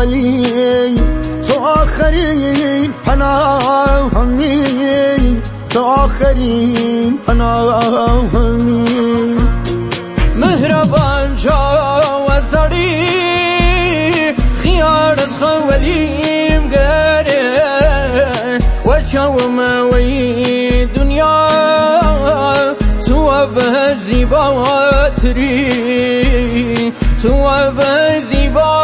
ولي تو آخرین پناهمی تو آخرین پناهمی مهربان جاوزاری خیارت خولیم گره و چوموی دنیا تو به زیباتری تو به زیباتری